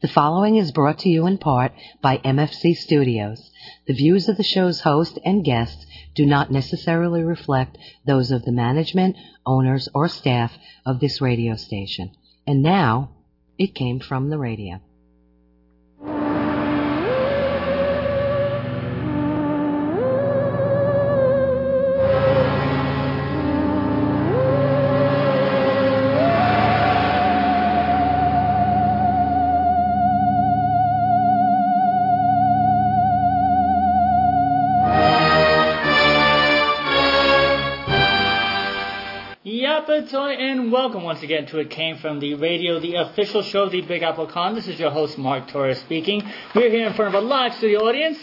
The following is brought to you in part by MFC Studios. The views of the show's host and guests do not necessarily reflect those of the management, owners, or staff of this radio station. And now, it came from the radio. And welcome once again to It Came From The Radio, the official show of the Big Apple Con. This is your host, Mark Torres, speaking. We're here in front of a live studio audience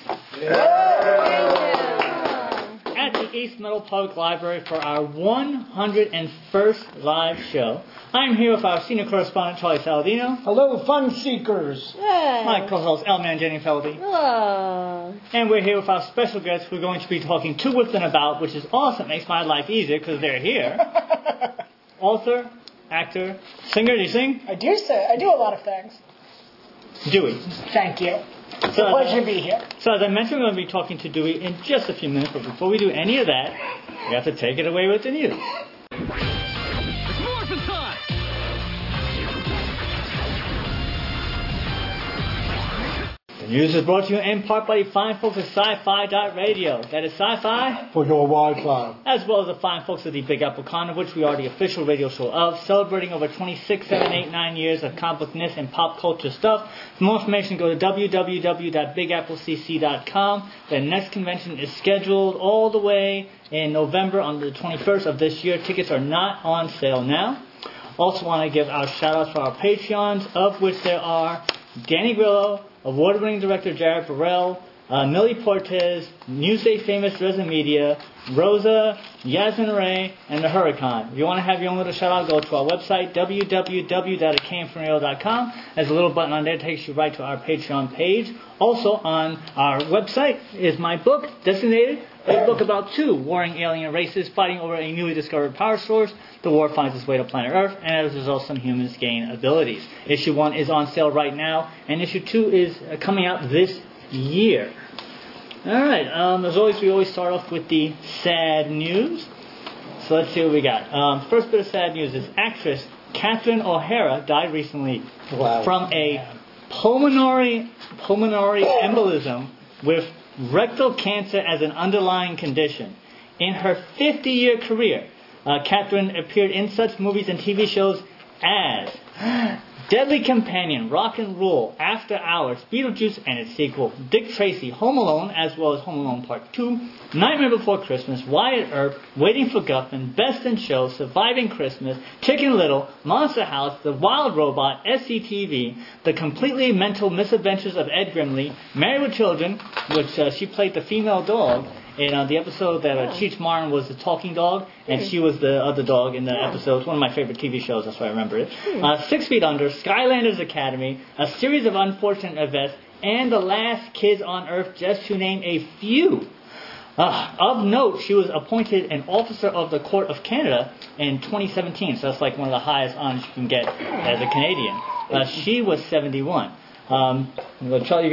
at the East Meadow Public Library for our 101st live show. I'm here with our senior correspondent, Charlie Saladino. Hello, fun seekers. My co-host, Elman Jenny Feldy. Hello. And we're here with our special guests who are going to be talking to, with, and about, which is awesome. Makes my life easier because they're here. Author, actor, singer. Do you sing? I do a lot of things. Dewey. Thank you. It's a pleasure to be here. So as I mentioned, we're going to be talking to Dewey in just a few minutes, but before we do any of that, we have to take it away with the news. It's morphin' time! The news is brought to you in part by the fine folks at Sci-Fi.radio. That is Sci-Fi For your Wi-Fi. as well as the fine folks at the Big Apple Con, of which we are the official radio show of, celebrating over 26, 7, 8, 9 years of comic bookness and pop culture stuff. For more information, go to www.bigapplecc.com. The next convention is scheduled all the way in November on the 21st of this year. Tickets are not on sale now. Also want to give our shout-outs for our Patreons, of which there are Danny Grillo, award-winning director Jared Burrell, Millie Portes, Newsday famous Reza Media, Rosa, Yasmin Ray, and the Huracan. If you want to have your own little shout-out, go to our website, www.itcamefromradio.com. There's a little button on there that takes you right to our Patreon page. Also on our website is my book, Designated, a book about two warring alien races fighting over a newly discovered power source. The war finds its way to planet Earth, and as a result, some humans gain abilities. Issue 1 is on sale right now, and Issue 2 is coming out this year. Alright, as always, we always start off with the sad news. So let's see what we got. First bit of sad news is actress Catherine O'Hara died recently from a pulmonary embolism with rectal cancer as an underlying condition. In her 50-year career, Catherine appeared in such movies and TV shows as Deadly Companion, Rock and Roll, After Hours, Beetlejuice and its sequel, Dick Tracy, Home Alone, as well as Home Alone Part 2, Nightmare Before Christmas, Wyatt Earp, Waiting for Guffman, Best in Show, Surviving Christmas, Chicken Little, Monster House, The Wild Robot, SCTV, The Completely Mental Misadventures of Ed Grimley, Married with Children, which she played the female dog, in the episode that Cheech Marin was the talking dog, and she was the other dog in the episode. It's one of my favorite TV shows, that's why I remember it. 6 Feet Under, Skylanders Academy, A Series of Unfortunate Events, and The Last Kids on Earth, just to name a few. Of note, she was appointed an Officer of the Court of Canada in 2017, so that's like one of the highest honors you can get as a Canadian. She was 71. Charlie,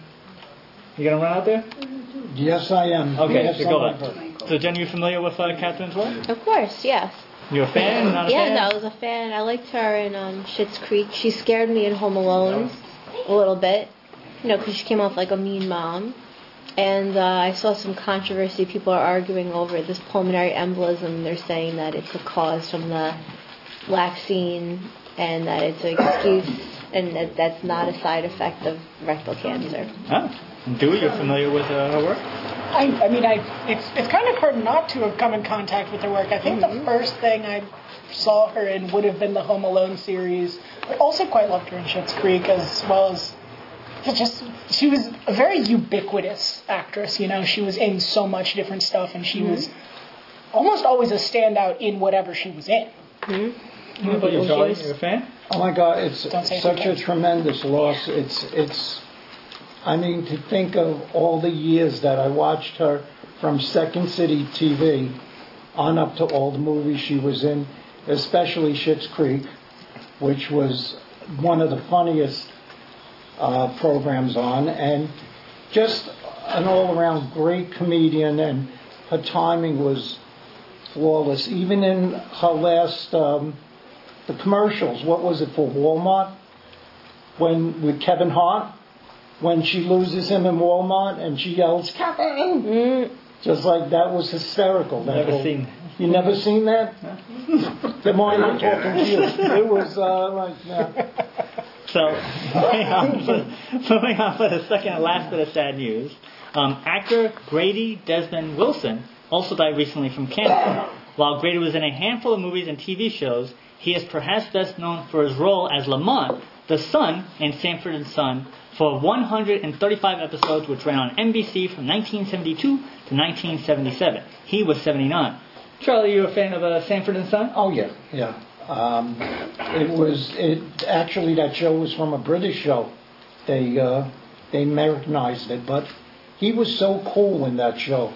you gonna run out there? Yes, I am. Okay, so go ahead. So, Jen, you familiar with Catherine's work? Of course, yes. You're a fan? Not a fan? Yeah, no, I was a fan. I liked her in Schitt's Creek. She scared me in Home Alone a little bit, because she came off like a mean mom. And I saw some controversy. People are arguing over this pulmonary embolism. They're saying that it's a cause from the vaccine and that it's an excuse and that that's not a side effect of rectal cancer. Oh. Dewey, you're familiar with her work? It's kind of hard not to have come in contact with her work. I think the first thing I saw her in would have been the Home Alone series. I also quite loved her in Schitt's Creek, as well as she was a very ubiquitous actress. She was in so much different stuff, and she was almost always a standout in whatever she was in. What about you, Charlie? You're a fan? Oh my God, it's such a tremendous loss. To think of all the years that I watched her from Second City TV on up to all the movies she was in, especially Schitt's Creek, which was one of the funniest programs on, and just an all-around great comedian, and her timing was flawless. Even in her last, the commercials, what was it for Walmart? With Kevin Hart, when she loses him in Walmart and she yells, Kevin! Just like that was hysterical. Never seen. You never seen that? Then why am I talking to you? It was like that. So, moving on for the second and last bit of sad news. Actor Grady Desmond Wilson also died recently from cancer. While Grady was in a handful of movies and TV shows, he is perhaps best known for his role as Lamont, the son in Sanford and Son, for 135 episodes, which ran on NBC from 1972 to 1977. He was 79. Charlie, you a fan of Sanford and Son? Oh yeah. Actually, that show was from a British show. They Americanized it, but he was so cool in that show.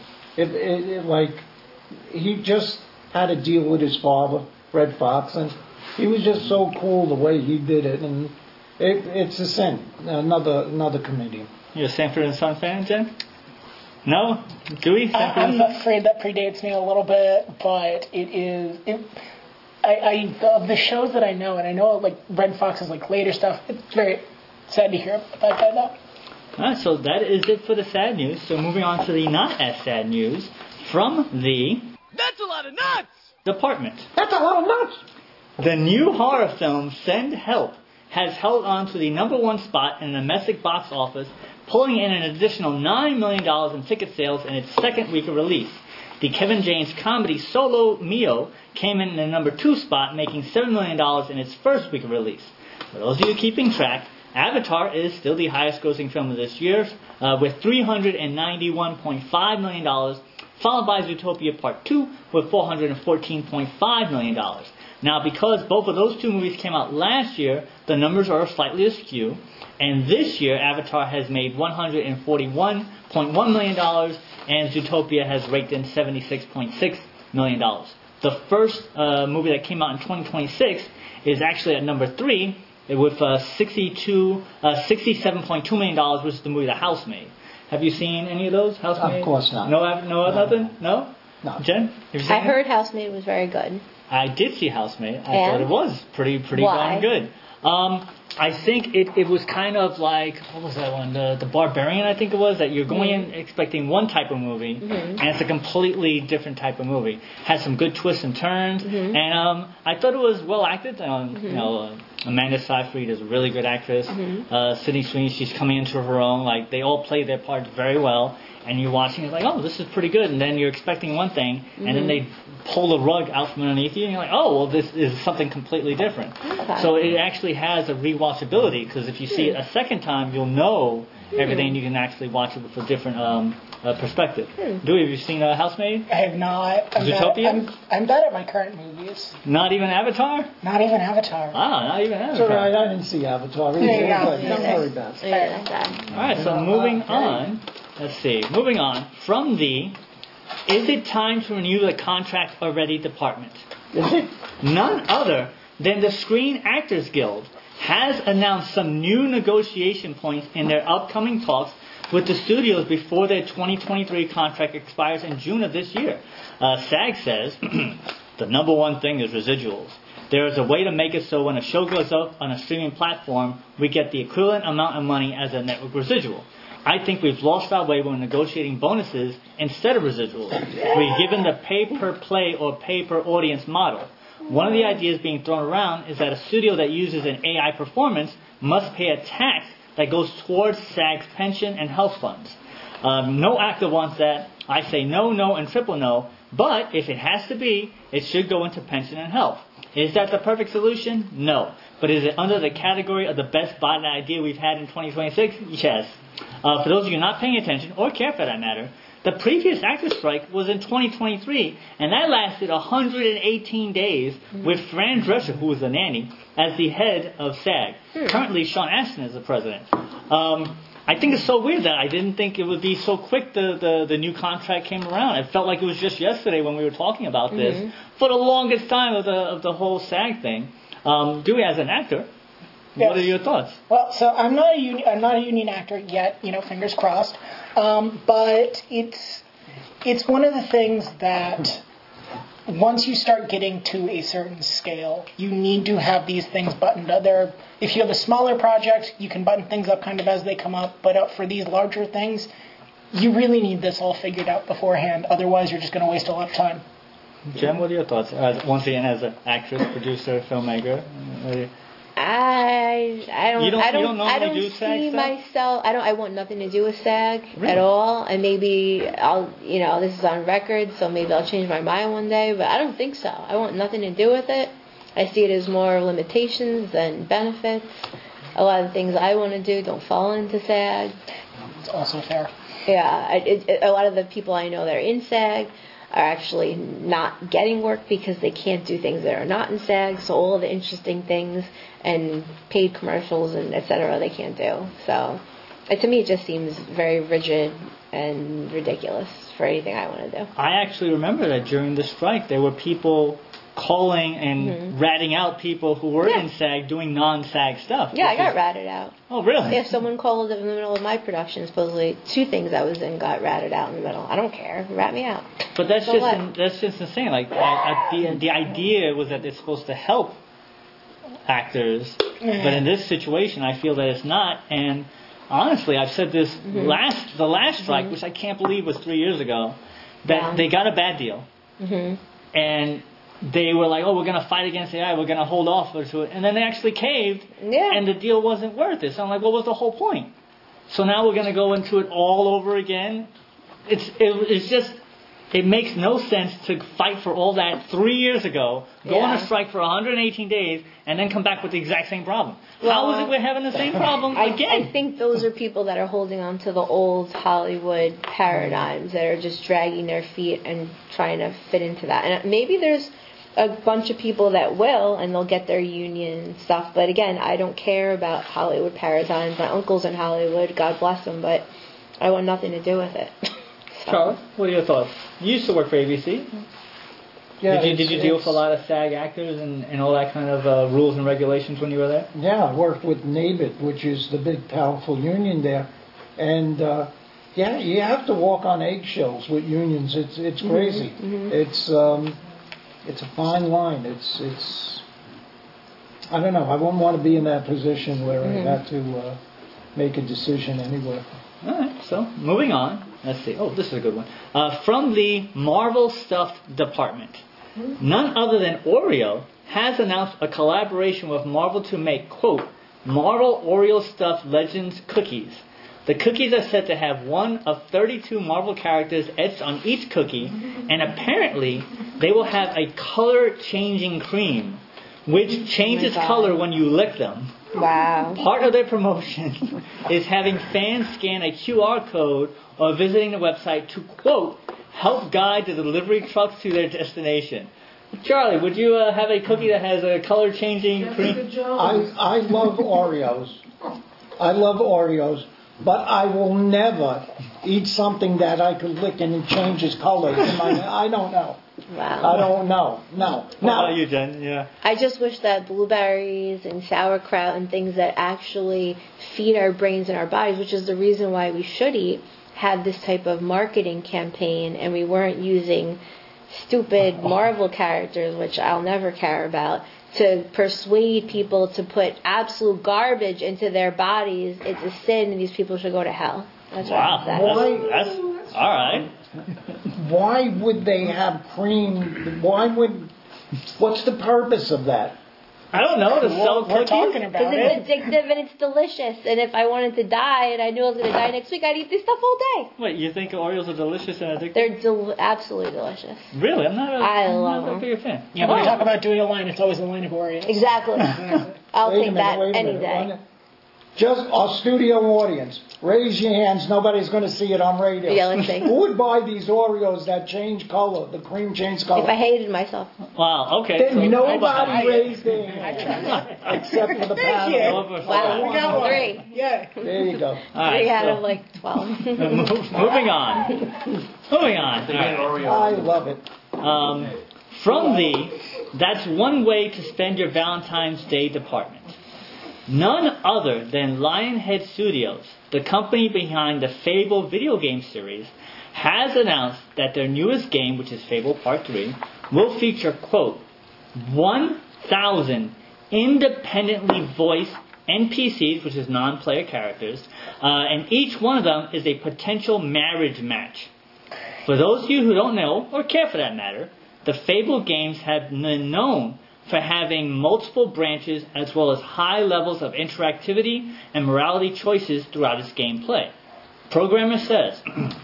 He just had to deal with his father, Red Fox, and he was just so cool the way he did it, and it's a sin. Another comedian. You a Sanford and Son fan, Jen? No? Dewey? I'm afraid that predates me a little bit, but it is. Of the shows that I know, and I know like Red Fox's like later stuff, it's very sad to hear about that though. Alright, so that is it for the sad news. So moving on to the not as sad news from the That's a lot of nuts! department. That's a lot of nuts! The new horror film Send Help has held on to the number one spot in the domestic box office, pulling in an additional $9 million in ticket sales in its second week of release. The Kevin James comedy Solo Mio came in the number 2 spot, making $7 million in its first week of release. For those of you keeping track, Avatar is still the highest grossing film of this year, with $391.5 million, followed by Zootopia Part 2 with $414.5 million. Now, because both of those two movies came out last year, the numbers are slightly askew. And this year, Avatar has made $141.1 million, and Zootopia has raked in $76.6 million. The first movie that came out in 2026 is actually at number 3, with $67.2 million, which is the movie The Housemaid. Have you seen any of those? Housemaid? Of course not. No, nothing? No? No. Jen? Have you seen I it? heard Housemaid was very good. I did see Housemaid. I thought And? it was pretty Why? darn good. I think it was kind of like, what was that one? The Barbarian, I think it was, that you're going in expecting one type of movie, and it's a completely different type of movie. Has some good twists and turns, and I thought it was well acted. You know, Amanda Seyfried is a really good actress. Sydney Sweeney, she's coming into her own. Like, they all play their parts very well. And you're watching it like, oh, this is pretty good. And then you're expecting one thing, and then they pull the rug out from underneath you, and you're like, oh, well, this is something completely different. Okay. So it actually has a rewatchability, because if you see it a second time, you'll know everything, and you can actually watch it with a different perspective. Dewey, have you seen Housemaid? I have not. Zootopia? I'm bad at my current movies. Not even Avatar? Not even Avatar. Not even It's Avatar. alright, I didn't see Avatar either. There you go. But not very bad. Yeah, that's sad. All right, so moving on. Let's see. Moving on from the Is it time to renew the contract already department? Is it? None other than the Screen Actors Guild has announced some new negotiation points in their upcoming talks with the studios before their 2023 contract expires in June of this year. SAG says, the number one thing is residuals. There is a way to make it so when a show goes up on a streaming platform, we get the equivalent amount of money as a network residual. I think we've lost our way when negotiating bonuses instead of residuals. We've given the pay-per-play or pay-per-audience model. One of the ideas being thrown around is that a studio that uses an AI performance must pay a tax that goes towards SAG's pension and health funds. No actor wants that. I say no, no, and triple no. But if it has to be, it should go into pension and health. Is that the perfect solution? No. But is it under the category of the best bot idea we've had in 2026? Yes. For those of you not paying attention, or care for that matter, the previous actors' strike was in 2023, and that lasted 118 days with Fran Drescher, who was the nanny, as the head of SAG. Currently, Sean Astin is the president. I think it's so weird that I didn't think it would be so quick the new contract came around. It felt like it was just yesterday when we were talking about this for the longest time of the whole SAG thing. Dewey, as an actor, Yes. What are your thoughts? Well, so I'm not a union actor yet. Fingers crossed. But it's one of the things that once you start getting to a certain scale, you need to have these things buttoned up. If you have a smaller project, you can button things up kind of as they come up. But for these larger things, you really need this all figured out beforehand. Otherwise, you're just going to waste a lot of time. Jen, what are your thoughts? Once again, as an actress, producer, filmmaker. I don't do SAG see stuff? myself. I want nothing to do with SAG Really? at all. And maybe I'll, this is on record, so maybe I'll change my mind one day. But I don't think so. I want nothing to do with it. I see it as more limitations than benefits. A lot of the things I want to do don't fall into SAG. It's also fair. Yeah, a lot of the people I know that are in SAG are actually not getting work because they can't do things that are not in SAG. So all of the interesting things and paid commercials and et cetera, they can't do. So to me, it just seems very rigid and ridiculous for anything I want to do. I actually remember that during the strike, there were people calling and ratting out people who were in SAG doing non-SAG stuff. Yeah, I got ratted out. Oh, really? If someone called in the middle of my production, supposedly 2 things I was in got ratted out in the middle. I don't care. Rat me out. But that's So just insane. Like the idea was that it's supposed to help actors, but in this situation, I feel that it's not. And honestly, I've said this the last strike, which I can't believe was 3 years ago, that they got a bad deal, and they were like, oh, we're going to fight against AI, we're going to hold off to it. And then they actually caved, and the deal wasn't worth it. So I'm like, what was the whole point? So now we're going to go into it all over again? It's just, it makes no sense to fight for all that 3 years ago, go on a strike for 118 days, and then come back with the exact same problem. How is it we're having the same problem again? I think those are people that are holding on to the old Hollywood paradigms that are just dragging their feet and trying to fit into that. And maybe there's a bunch of people that will, and they'll get their union stuff. But again, I don't care about Hollywood paradigms. My uncle's in Hollywood, God bless him, but I want nothing to do with it. So. Charlie, what are your thoughts? You used to work for ABC. Yeah, did you deal with a lot of SAG actors and all that kind of rules and regulations when you were there? Yeah, I worked with NABIT, which is the big, powerful union there. And, you have to walk on eggshells with unions. It's crazy. It's a fine line. It's I don't know. I wouldn't want to be in that position where I had to make a decision anywhere. All right, so moving on. Let's see. Oh, this is a good one. From the Marvel Stuffed Department. None other than Oreo has announced a collaboration with Marvel to make, quote, Marvel Oreo Stuffed Legends cookies. The cookies are said to have one of 32 Marvel characters etched on each cookie, and apparently they will have a color-changing cream, which changes color when you lick them. Wow. Part of their promotion is having fans scan a QR code or visiting the website to, quote, help guide the delivery trucks to their destination. Charlie, would you have a cookie that has a color-changing cream? I love Oreos. But I will never eat something that I could lick and it changes colors. I don't know. Wow. I don't know. No. What about you, Jen? Yeah. I just wish that blueberries and sauerkraut and things that actually feed our brains and our bodies, which is the reason why we should eat, had this type of marketing campaign, and we weren't using stupid Marvel characters, which I'll never care about, to persuade people to put absolute garbage into their bodies. It's a sin, and these people should go to hell. That's wow. That's all right. Why would they have cream? What's the purpose of that? I don't know. To sell We're cookies? talking about Because it. it's addictive and it's delicious. And if I wanted to die and I knew I was going to die next week, I'd eat this stuff all day. Wait, you think Oreos are delicious and addictive? They're absolutely delicious. Really? I'm not a big fan. Yeah, when we talk about doing a line, it's always a line of Oreos. Exactly. I'll Wait a take minute, that wait a any minute. day. Just our studio audience, raise your hands. Nobody's going to see it on radio. Yeah, let's see. Who would buy these Oreos that change color, the cream change color? If I hated myself. Wow, okay. Then so nobody raised their hand except for the panel. Wow, We got one. 3. Yeah. There you go. All right, 3 out so of like 12. moving on. Moving on. All right. I love it. From the That's One Way to Spend Your Valentine's Day department. None other than Lionhead Studios, the company behind the Fable video game series, has announced that their newest game, which is Fable Part 3, will feature, quote, 1,000 independently voiced NPCs, which is non-player characters, and each one of them is a potential marriage match. For those of you who don't know, or care for that matter, the Fable games have been known for having multiple branches as well as high levels of interactivity and morality choices throughout its gameplay. Programmer says,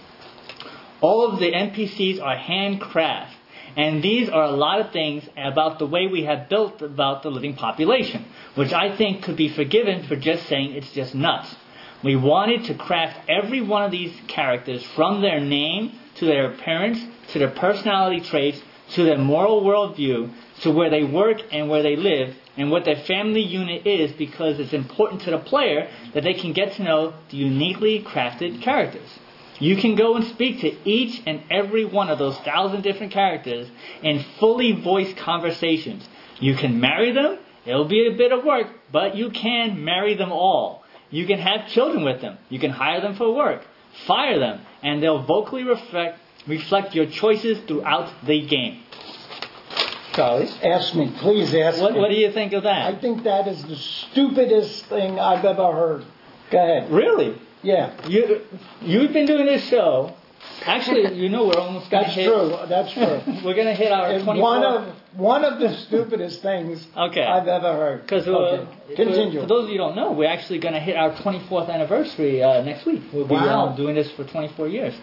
all of the NPCs are handcrafted, and these are a lot of things about the way we have built about the living population, which I think could be forgiven for just saying it's just nuts. We wanted to craft every one of these characters from their name to their appearance, to their personality traits, to their moral worldview, to where they work and where they live, and what their family unit is, because it's important to the player that they can get to know the uniquely crafted characters. You can go and speak to each and every one of those 1,000 different characters in fully voiced conversations. You can marry them. It'll be a bit of work, but you can marry them all. You can have children with them. You can hire them for work. Fire them, and they'll vocally reflect your choices throughout the game. Charlie, ask me. Please ask me. What do you think of that? I think that is the stupidest thing I've ever heard. Go ahead. Really? Yeah. You've been doing this show. Actually, you know we're almost going to hit... That's true. We're going to hit our 24th... One of the stupidest things I've ever heard. Because continue. For those of you who don't know, we're actually going to hit our 24th anniversary next week. We'll be doing this for 24 years.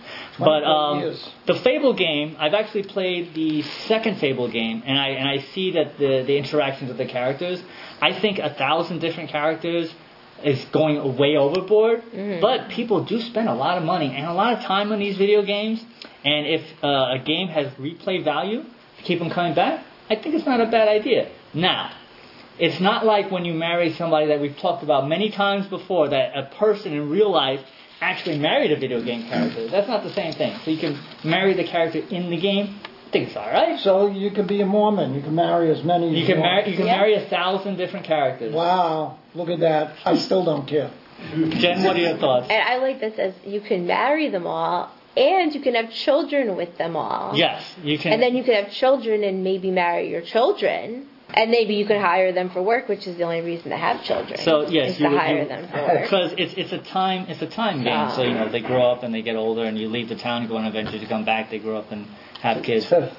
The Fable game, I've actually played the second Fable game, and I see that the interactions with the characters, I think 1,000 different characters is going way overboard, but people do spend a lot of money and a lot of time on these video games, and if a game has replay value to keep them coming back, I think it's not a bad idea. Now, it's not like when you marry somebody that we've talked about many times before, that a person in real life actually married a video game character. That's not the same thing. So you can marry the character in the game. I think it's all right. So you can be a Mormon. You can marry as many as you want. You can marry 1,000 different characters. Wow. Look at that. I still don't care. Jen, what are your thoughts? And I like this as you can marry them all, and you can have children with them all. Yes, you can. And then you can have children and maybe marry your children. And maybe you can hire them for work, which is the only reason to have children. So yes, is to hire them for work. Because it's a time game. So they grow up and they get older, and you leave the town, you go on an adventure, you come back, they grow up and have kids. What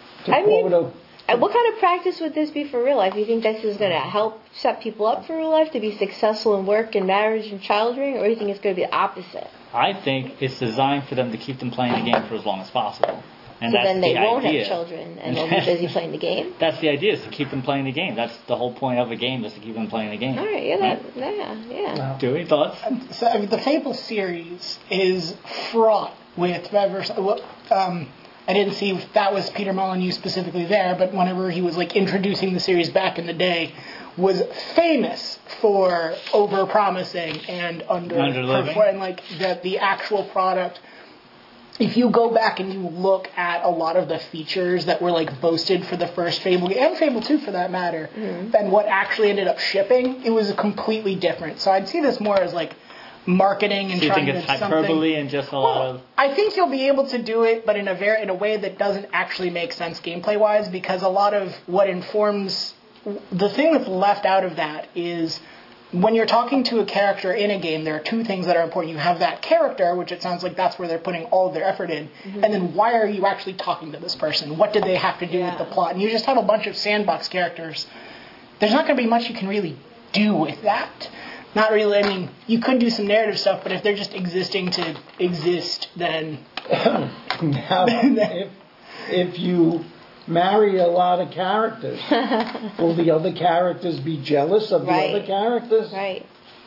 kind of practice would this be for real life? Do you think this is going to help set people up for real life to be successful in work and marriage and child rearing, or do you think it's going to be the opposite? I think it's designed for them to keep them playing the game for as long as possible. And so that's then they won't idea. have children and they'll be busy playing the game? That's the idea, is to keep them playing the game. That's the whole point of a game, is to keep them playing the game. All right, yeah. Dewey, thoughts? So, I mean, the Fable series is fraught with I didn't see if that was Peter Molyneux specifically there, but whenever he was introducing the series back in the day, was famous for over-promising and under-performing, and the actual product. If you go back and you look at a lot of the features that were boasted for the first Fable game, and Fable 2 for that matter, than what actually ended up shipping, it was completely different. So I'd see this more as marketing and trying to do something. So you think it's hyperbole and just a lot of... I think you'll be able to do it, but in a way that doesn't actually make sense gameplay-wise, because a lot of what informs... The thing that's left out of that is... When you're talking to a character in a game, there are two things that are important. You have that character, which it sounds like that's where they're putting all of their effort in. And then why are you actually talking to this person? What did they have to do with the plot? And you just have a bunch of sandbox characters. There's not going to be much you can really do with that. Not really. I mean, you could do some narrative stuff, but if they're just existing to exist, then... Now, if you... marry a lot of characters. Will the other characters be jealous of the other characters? Right.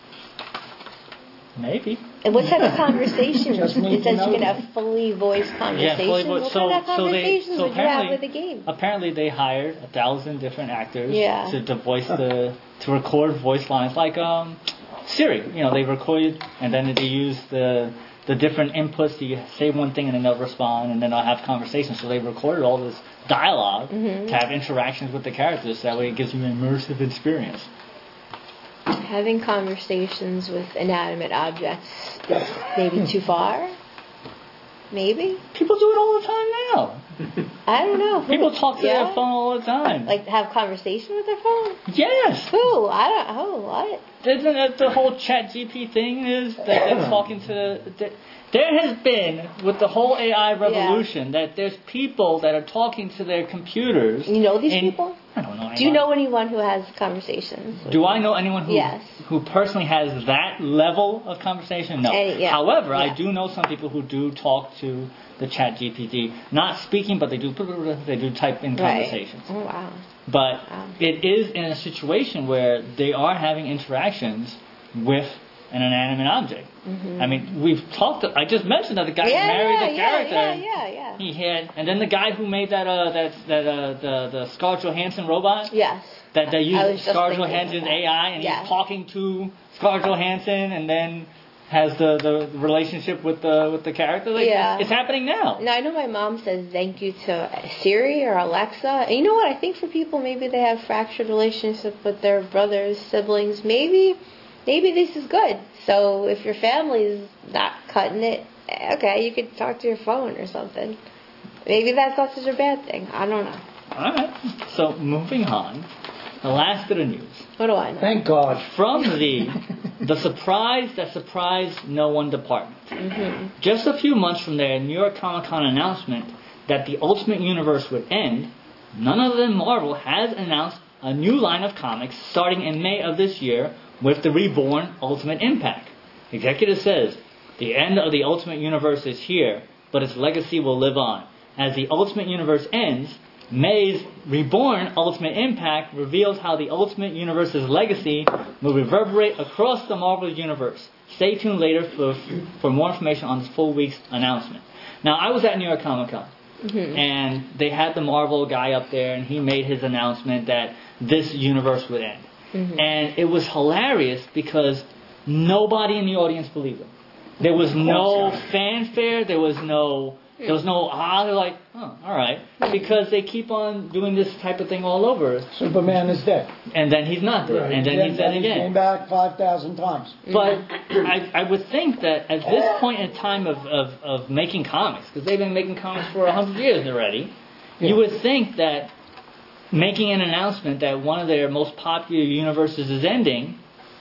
Maybe. And what type of conversations? It says you can have fully voiced conversations. Yeah, fully voiced. What kind of conversations would you have with the game? Apparently they hired 1,000 different actors to voice to record voice lines like Siri. They recorded and then they use the different inputs. You say one thing and then they'll respond, and then they'll have conversations. So they recorded all this dialogue to have interactions with the characters. So that way it gives you an immersive experience. Having conversations with inanimate objects is maybe too far. Maybe. People do it all the time now. I don't know. People talk to their phone all the time. Like have conversation with their phone? Yes. Who? What? Isn't that the whole ChatGPT thing is that they're talking to... There has been, with the whole AI revolution, that there's people that are talking to their computers. You know these people? I don't know anyone. Do you know anyone who has conversations? Do I know anyone who Yes. who personally has that level of conversation? No. However, I do know some people who do talk to the ChatGPT, not speaking, but they do type in conversations. Oh, wow. But it is in a situation where they are having interactions with an inanimate object. I mean, we've talked. I just mentioned that the guy who married the character. He had, and then the guy who made the Scarlett Johansson robot. Yes. That they used Scarlett Johansson's AI, and he's talking to Scarlett Johansson, and then has the relationship with the character. Like, it's happening now. No, I know my mom says thank you to Siri or Alexa. And you know what? I think for people, maybe they have fractured relationship with their brothers, siblings. Maybe this is good. So if your family's not cutting it, okay, you could talk to your phone or something. Maybe that's not such a bad thing. I don't know. All right. So moving on, the last bit of news. What do I know? Thank God. From the surprise that surprised no one department. Just a few months from their New York Comic Con announcement that the Ultimate Universe would end, none other than Marvel has announced a new line of comics starting in May of this year with the reborn Ultimate Impact. Executive says, the end of the Ultimate Universe is here, but its legacy will live on. As the Ultimate Universe ends, May's reborn Ultimate Impact reveals how the Ultimate Universe's legacy will reverberate across the Marvel Universe. Stay tuned later for more information on this full week's announcement. Now, I was at New York Comic Con, and they had the Marvel guy up there, and he made his announcement that this universe would end. And it was hilarious because nobody in the audience believed him. There was no fanfare. There was no, they're like, oh, all right. Because they keep on doing this type of thing all over. Superman is dead. And then he's not dead. Right. And then he's dead again. He came back 5,000 times. But I would think that at this point in time of making comics, because they've been making comics for 100 years already, you would think that making an announcement that one of their most popular universes is ending,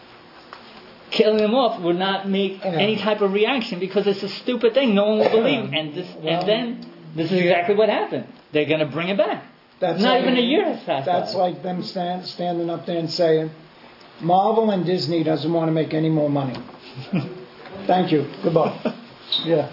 killing them off would not make any type of reaction because it's a stupid thing. No one will believe. And then this is exactly what happened. They're going to bring it back. Not like, even a year has passed. That's like them standing up there and saying, Marvel and Disney doesn't want to make any more money. Thank you. Goodbye. Yeah.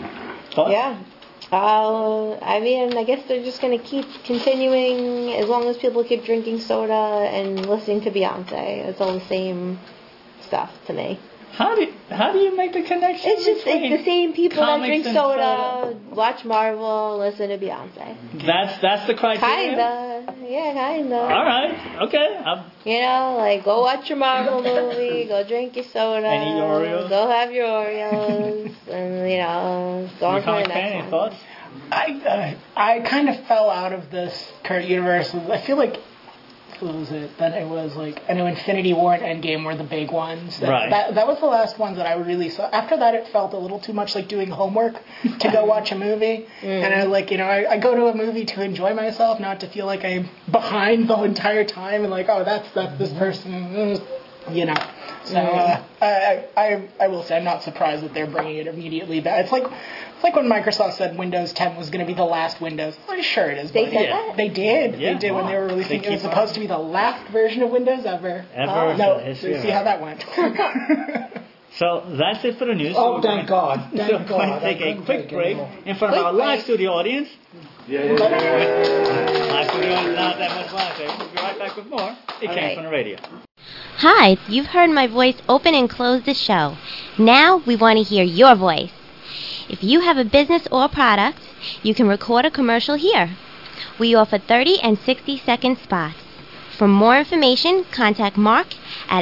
I mean, I guess they're just going to keep continuing as long as people keep drinking soda and listening to Beyonce. It's all the same stuff to me. How do you make the connection? It's the same people that drink soda, watch Marvel, listen to Beyonce. That's the criteria? Kinda. All right. Okay. Like, go watch your Marvel movie, go drink your soda, and eat your Oreos. Go have your Oreos, and, go on to the next one. Thoughts? I kind of fell out of this current universe. I feel like, what was it? That it was like, I know Infinity War and Endgame were the big ones. That was the last ones that I really saw. After that, it felt a little too much like doing homework to go watch a movie. And I I go to a movie to enjoy myself, not to feel like I'm behind the entire time and like, oh, that's this person, So I will say I'm not surprised that they're bringing it immediately back. It's like when Microsoft said Windows 10 was going to be the last Windows. Well, sure it is. They said that? They did. Yeah. They did when they were releasing. It was supposed to be the last version of Windows ever. No, see how that went. So that's it for the news. Oh, thank God. We're going to take a quick break in front of our live studio audience. Live studio audience, not that much live there. We'll be right back with more. It came from the radio. Hi, you've heard my voice open and close the show. Now we want to hear your voice. If you have a business or product, you can record a commercial here. We offer 30 and 60-second spots. For more information, contact Mark at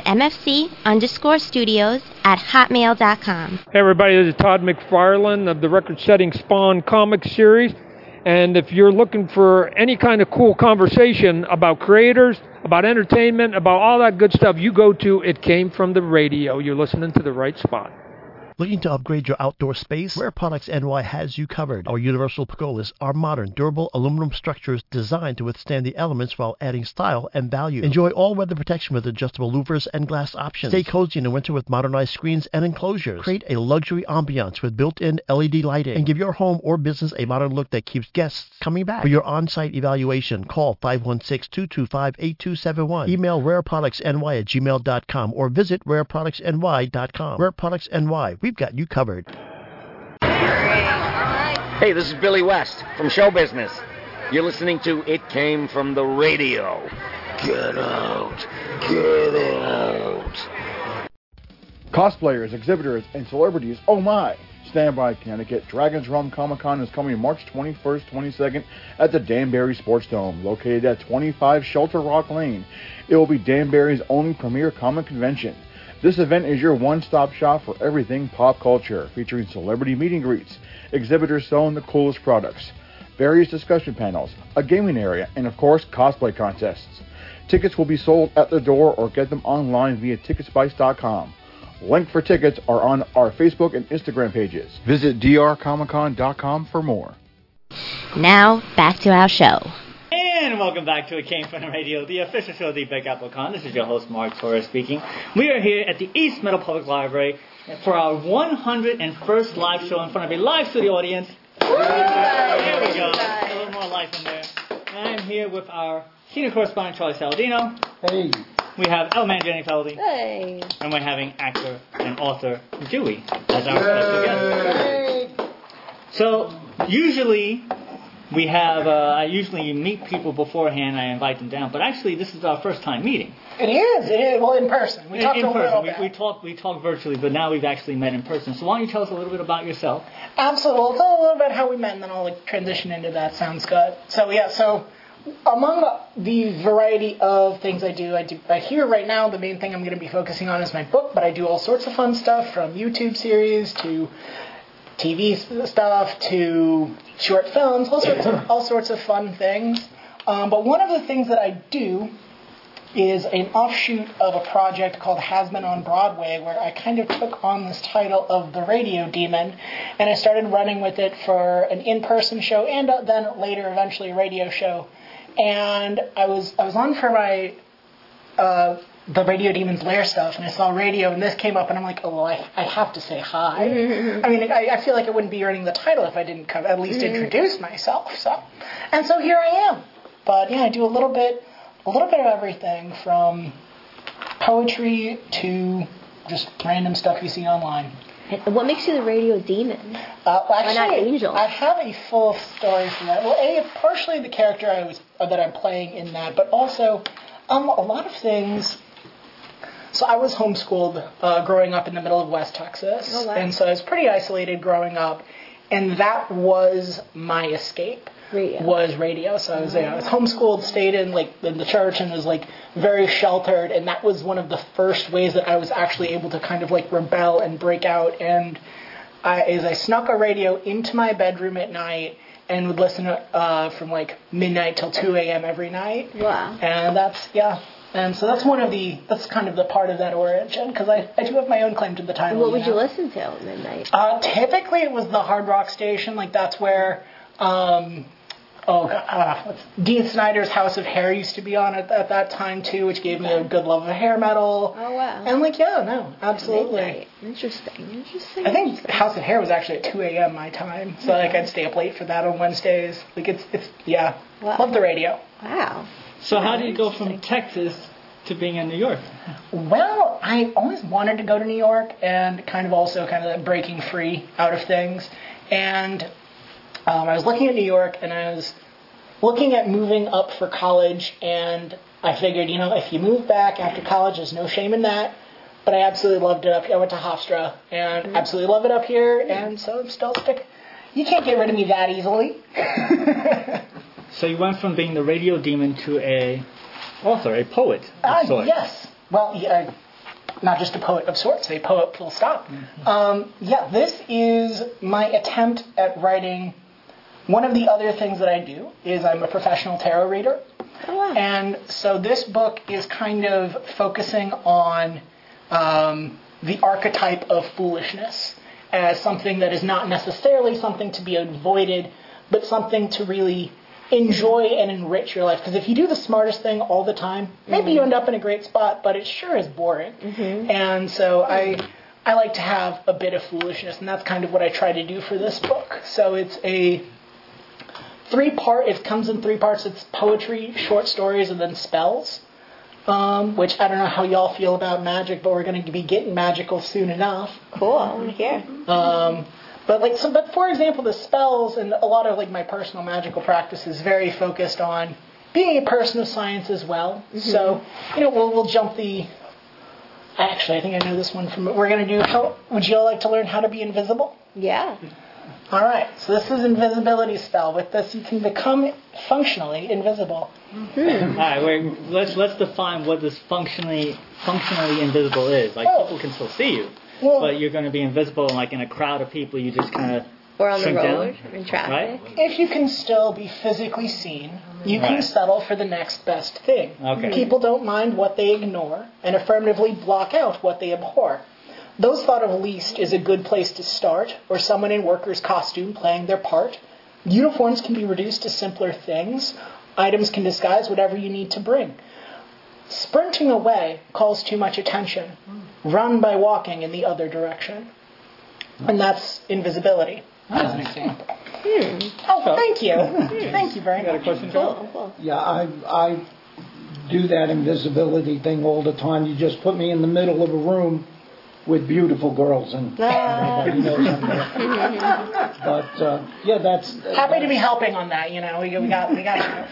mfc_studios@hotmail.com. Hey everybody, this is Todd McFarlane of the record-setting Spawn comic series, And if you're looking for any kind of cool conversation about creators, about entertainment, about all that good stuff, you go to It Came From the Radio. You're listening to the right spot. Looking to upgrade your outdoor space? Rare Products NY has you covered. Our universal pergolas are modern, durable aluminum structures designed to withstand the elements while adding style and value. Enjoy all-weather protection with adjustable louvers and glass options. Stay cozy in the winter with modernized screens and enclosures. Create a luxury ambiance with built-in LED lighting and give your home or business a modern look that keeps guests coming back. For your on-site evaluation, call 516-225-8271. Email rareproductsny@gmail.com or visit rareproductsny.com. Rare Products NY. We've got you covered. Hey, this is Billy West from Show Business. You're listening to It Came From the Radio. Get out. Get out. Cosplayers, exhibitors, and celebrities, oh my! Stand by, Connecticut. Dragon's Realm Comic-Con is coming March 21st, 22nd at the Danbury Sports Dome, located at 25 Shelter Rock Lane. It will be Danbury's only premier comic convention. This event is your one-stop shop for everything pop culture, featuring celebrity meet and greets, exhibitors selling the coolest products, various discussion panels, a gaming area, and of course, cosplay contests. Tickets will be sold at the door or get them online via Ticketspice.com. Link for tickets are on our Facebook and Instagram pages. Visit drcomiccon.com for more. Now, back to our show. And welcome back to It Came From the Radio, the official show of the Big Apple Con. This is your host, Mark Torres, speaking. We are here at the East Meadow Public Library for our 101st live show in front of a live studio audience. There we go. A little more life in there. And I'm here with our senior correspondent, Charlie Saladino. Hey. We have Elman Jenny Feldy. Hey. And we're having actor and author Dewey as our special guest. So, usually... I usually meet people beforehand, I invite them down, but actually this is our first time meeting. It is. Well, in person. We talked a little bit. We talk virtually, but now we've actually met in person. So why don't you tell us a little bit about yourself? Absolutely. We'll tell a little bit how we met, and then I'll transition into that. Sounds good. So among the variety of things I do here right now, the main thing I'm going to be focusing on is my book, but I do all sorts of fun stuff, from YouTube series to TV stuff to short films, all sorts of fun things. But one of the things that I do is an offshoot of a project called Has Been on Broadway, where I kind of took on this title of the Radio Demon, and I started running with it for an in-person show and then later eventually a radio show. And I was on for my the Radio Demon's Lair stuff, and I saw radio, and this came up, and I'm like, I have to say hi. I mean, I feel like I wouldn't be earning the title if I didn't at least introduce myself. So here I am. But yeah, I do a little bit of everything, from poetry to just random stuff you see online. What makes you the Radio Demon? Why not Angel? I have a full story for that. Well, partially the character that I'm playing in that, but also a lot of things. So I was homeschooled growing up in the middle of West Texas, and so I was pretty isolated growing up, and that was my escape. Radio. So I was homeschooled, stayed in the church, and was very sheltered, and that was one of the first ways that I was actually able to kind of rebel and break out. And I snuck a radio into my bedroom at night and would listen from midnight till 2 a.m. every night. Wow. And that's so that's kind of the part of that origin, because I do have my own claim to the title. What would you listen to at midnight? Typically it was the Hard Rock station. That's where Dean Snyder's House of Hair used to be on at that time too, which gave me a good love of hair metal. Oh wow. And absolutely. Midnight. Interesting. I think House of Hair was actually at 2 a.m. my time, so I'd stay up late for that on Wednesdays. Wow. Love the radio. Wow. So how do you go from Texas to being in New York? Well, I always wanted to go to New York, and kind of breaking free out of things. And I was looking at New York, and I was looking at moving up for college, and I figured, if you move back after college, there's no shame in that. But I absolutely loved it up here. I went to Hofstra, and absolutely love it up here, and so I'm still You can't get rid of me that easily. So you went from being the Radio Demon to a author, a poet of sorts. Yes. Well, not just a poet of sorts, a poet full stop. Mm-hmm. This is my attempt at writing one of the other things that I do is I'm a professional tarot reader. Oh, wow. And so this book is kind of focusing on the archetype of foolishness as something that is not necessarily something to be avoided, but something to really enjoy and enrich your life. Because if you do the smartest thing all the time, maybe you end up in a great spot, but it sure is boring. And so I like to have a bit of foolishness, and that's kind of what I try to do for this book. So it's a it comes in 3 parts. It's poetry, short stories, and then spells. Which I don't know how y'all feel about magic, but we're going to be getting magical soon enough. Cool, I want to hear. But for example, the spells and a lot of like my personal magical practice is very focused on being a person of science as well. So, we'll jump the. Actually, I think I know this one from. We're going to do. Would you all like to learn how to be invisible? Yeah. All right. So this is invisibility spell. With this, you can become functionally invisible. All right. Let's define what this functionally invisible is. Like people can still see you. But you're going to be invisible, like in a crowd of people. You just kind of or on the road, down, in traffic. Right? If you can still be physically seen, you can settle for the next best thing. Okay. People don't mind what they ignore and affirmatively block out what they abhor. Those thought of least is a good place to start, or someone in worker's costume playing their part. Uniforms can be reduced to simpler things. Items can disguise whatever you need to bring. Sprinting away calls too much attention. Run by walking in the other direction. And that's invisibility, as an example. Thank you. Thank you very much. Got a question, Joe? Cool. Yeah, I do that invisibility thing all the time. You just put me in the middle of a room with beautiful girls, and everybody knows I'm there. But that's happy to be helping on that. We got you.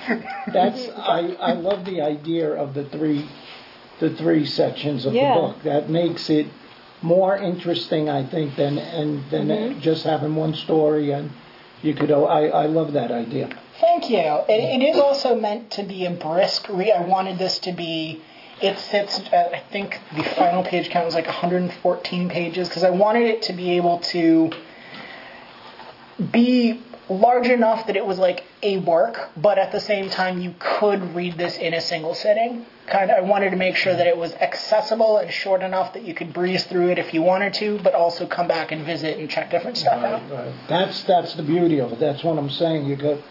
I love the idea of the three sections of the book. That makes it more interesting, I think, than just having one story. And you could. I love that idea. Thank you. It is also meant to be a brisk read. I wanted this to be. It sits at, I think the final page count was like 114 pages, because I wanted it to be able to be large enough that it was like a work, but at the same time you could read this in a single sitting. I wanted to make sure that it was accessible and short enough that you could breeze through it if you wanted to, but also come back and visit and check different stuff out. Right. That's the beauty of it. That's what I'm saying.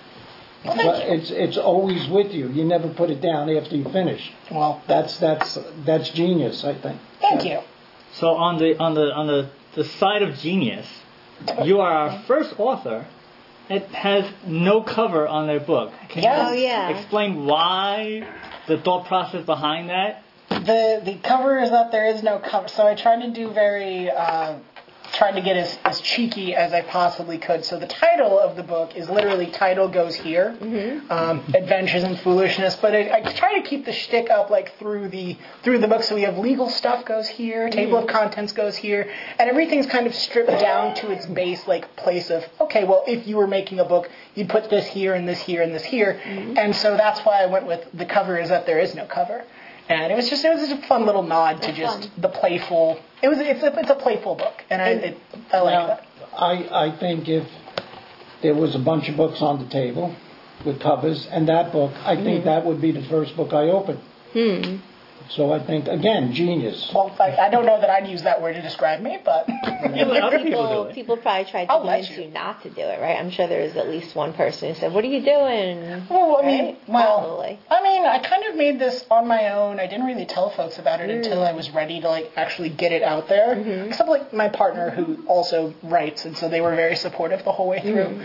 It's always with you. You never put it down after you finish. Well, that's genius, I think. Thank you. So on the side of genius, you are our first author that has no cover on their book. Can you explain why, the thought process behind that? The cover is that there is no cover. So I tried to do tried to get as cheeky as I possibly could. So the title of the book is literally Title Goes Here, Adventures in Foolishness. But I try to keep the shtick up like through the book. So we have legal stuff goes here, table of contents goes here, and everything's kind of stripped down to its base like place of, okay, well, if you were making a book, you'd put this here and this here and this here. And so that's why I went with the cover is that there is no cover. And it was just a fun little nod to just the playful. It's a playful book, and I like that. I think if there was a bunch of books on the table with covers, and that book, I think that would be the first book I opened. So I think, again, genius. Well, I don't know that I'd use that word to describe me, but other people do it. People probably tried to convince you not to do it, right? I'm sure there was at least one person who said, "What are you doing?" Well, I kind of made this on my own. I didn't really tell folks about it until I was ready to actually get it out there. Except my partner, who also writes, and so they were very supportive the whole way through.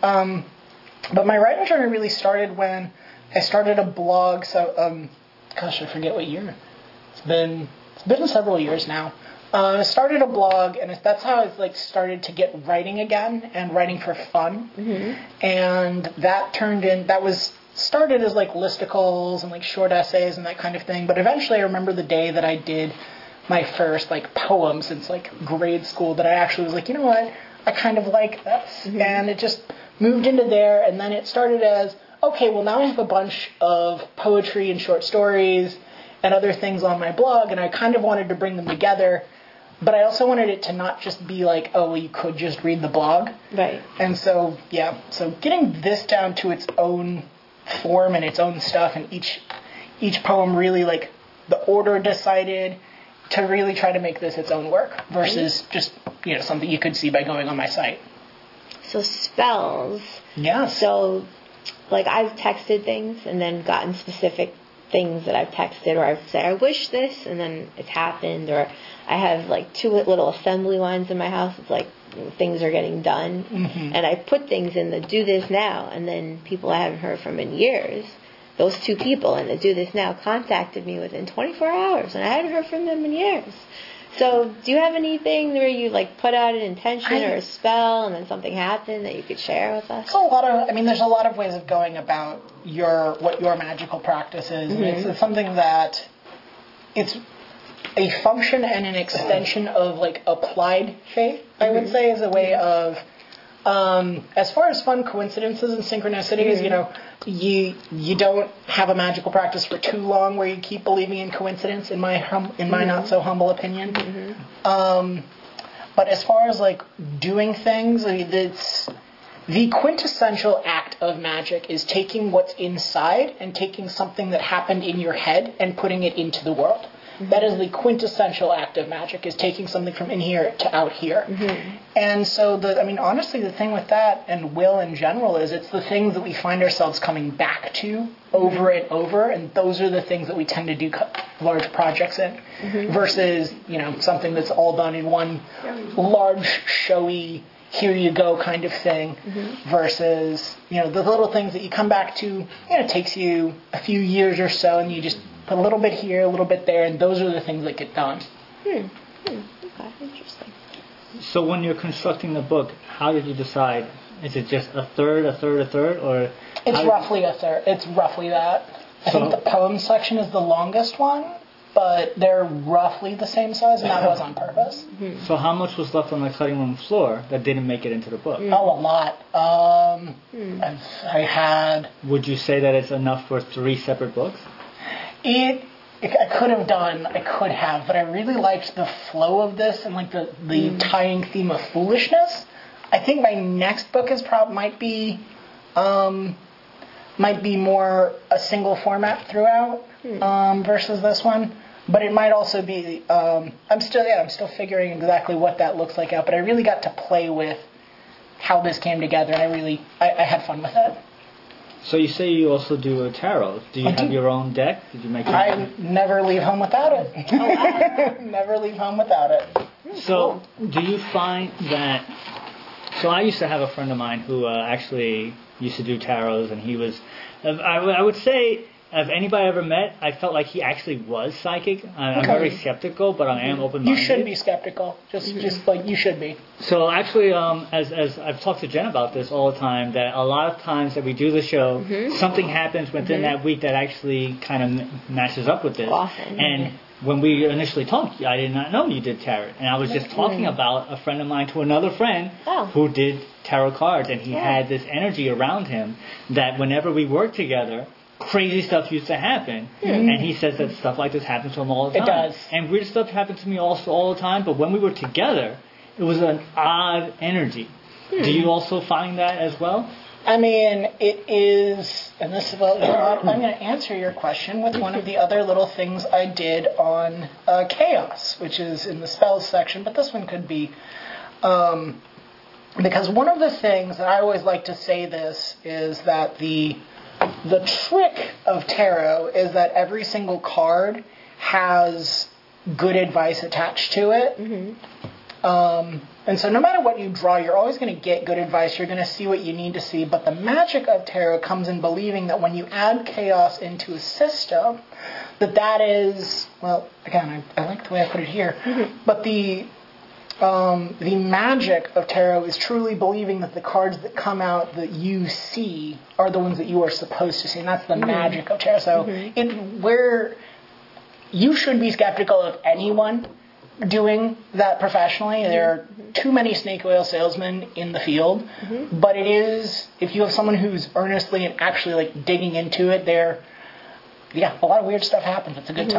But my writing journey really started when I started a blog. So, gosh, I forget what year. It's been several years now. I started a blog, and that's how I started to get writing again and writing for fun. And that started as listicles and short essays and that kind of thing. But eventually, I remember the day that I did my first poem since grade school. That I actually was you know what, I kind of like this, and it just moved into there. And then it started as, okay, well, now I have a bunch of poetry and short stories and other things on my blog, and I kind of wanted to bring them together but I also wanted it to not just be like, oh, well, you could just read the blog. Right. And so, so getting this down to its own form and its own stuff, and each poem really, like, the order decided to really try to make this its own work versus just, something you could see by going on my site. So spells. Yeah. So, like, I've texted things and then gotten specific things that I've texted, or I've said, I wish this, and then it's happened, or I have, like, 2 little assembly lines in my house. It's like things are getting done. Mm-hmm. And I put things in the do this now, and then people I haven't heard from in years, those 2 people in the do this now contacted me within 24 hours, and I hadn't heard from them in years. So do you have anything where you, like, put out an intention or a spell and then something happened that you could share with us? There's a lot of ways of going about what your magical practice is. Mm-hmm. And it's something that it's a function and an extension of, like, applied faith, I would say, is a way of, as far as fun coincidences and synchronicities, you don't have a magical practice for too long where you keep believing in coincidence, in my not so humble opinion. Mm-hmm. But as far as, like, doing things, it's the quintessential act of magic is taking what's inside and taking something that happened in your head and putting it into the world. Mm-hmm. That is the quintessential act of magic, is taking something from in here to out here. Mm-hmm. And so, honestly, the thing with that, and will in general, is it's the things that we find ourselves coming back to over and over, and those are the things that we tend to do large projects in, versus, something that's all done in one large, showy, here you go kind of thing, versus, the little things that you come back to, it takes you a few years or so, and you just put a little bit here, a little bit there, and those are the things that get done. Okay, interesting. So when you're constructing the book, how did you decide? Is it just a third, or? It's roughly a third. It's roughly that. I think the poem section is the longest one, but they're roughly the same size, and that was on purpose. Mm-hmm. So how much was left on the cutting room floor that didn't make it into the book? Oh, a lot. I had... Would you say that it's enough for 3 separate books? I could have, but I really liked the flow of this and, like, the tying theme of foolishness. I think my next book might be more a single format throughout versus this one. But it might also be. I'm still figuring exactly what that looks like out. But I really got to play with how this came together, and I had fun with it. So you say you also do a tarot. Do you have your own deck? Did you make it? I never leave home without it. Oh, wow. Never leave home without it. So do you find that... So I used to have a friend of mine who actually used to do tarots, and he was... I would say, if anybody I ever met, I felt like he actually was psychic. I'm very skeptical, but I am open-minded. You should be skeptical. Just like you should be. So actually, as I've talked to Jen about this all the time, that a lot of times that we do the show, something happens within that week that actually kind of matches up with this. Awesome. And when we initially talked, I did not know you did tarot. And I was just talking about a friend of mine to another friend who did tarot cards. And he had this energy around him that whenever we worked together, crazy stuff used to happen. And he says that stuff like this happens to him all the time. It does. And weird stuff happens to me also all the time. But when we were together, it was an odd energy. Do you also find that as well? I mean, it is, and this is, I'm going to answer your question with one of the other little things I did on Chaos, which is in the spells section, but this one could be, because one of the things, and I always like to say this, is that the trick of tarot is that every single card has good advice attached to it. And so no matter what you draw, you're always going to get good advice. You're going to see what you need to see. But the magic of tarot comes in believing that when you add chaos into a system, that is, well, again, I like the way I put it here, but the magic of tarot is truly believing that the cards that come out that you see are the ones that you are supposed to see. And that's the magic of tarot. So where you should be skeptical of anyone doing that professionally. There are too many snake oil salesmen in the field, but it is, if you have someone who's earnestly and actually like digging into it, a lot of weird stuff happens. It's a good time.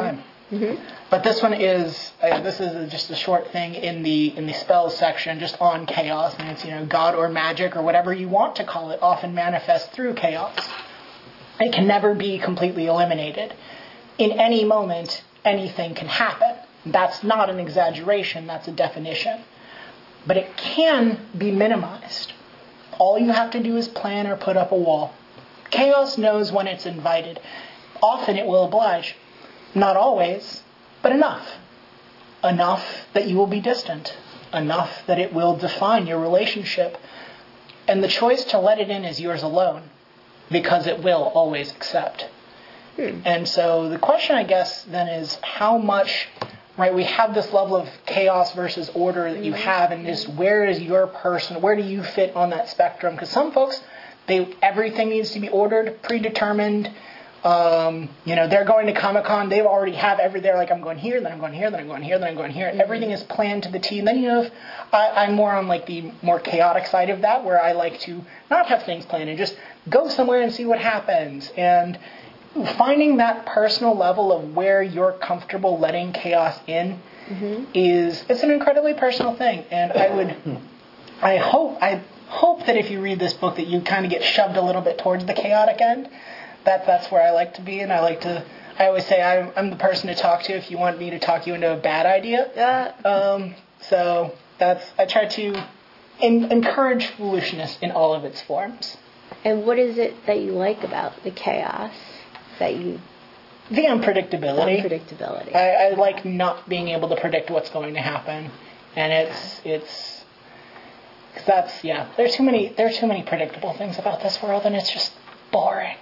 But this one is just a short thing in the spells section, just on chaos, and it's God or magic or whatever you want to call it, often manifests through chaos. It can never be completely eliminated. In any moment, anything can happen. That's not an exaggeration, that's a definition. But it can be minimized. All you have to do is plan or put up a wall. Chaos knows when it's invited. Often it will oblige. Not always, but enough. Enough that you will be distant. Enough that it will define your relationship. And the choice to let it in is yours alone, because it will always accept. And so the question, I guess, then is how much, right, we have this level of chaos versus order that you have, and just where is your person, where do you fit on that spectrum? Because some folks, everything needs to be ordered, predetermined. They're going to Comic-Con, they already have they're like, I'm going here, then I'm going here, then I'm going here, then I'm going here. Everything is planned to the T. And then, I'm more on like the more chaotic side of that, where I like to not have things planned and just go somewhere and see what happens. And finding that personal level of where you're comfortable letting chaos in it's an incredibly personal thing. And I hope that if you read this book that you kind of get shoved a little bit towards the chaotic end. That's where I like to be, and I always say I'm the person to talk to if you want me to talk you into a bad idea. So I try to encourage foolishness in all of its forms. And what is it that you like about the chaos? The unpredictability. I like not being able to predict what's going to happen, and it's there's too many predictable things about this world, and it's just boring.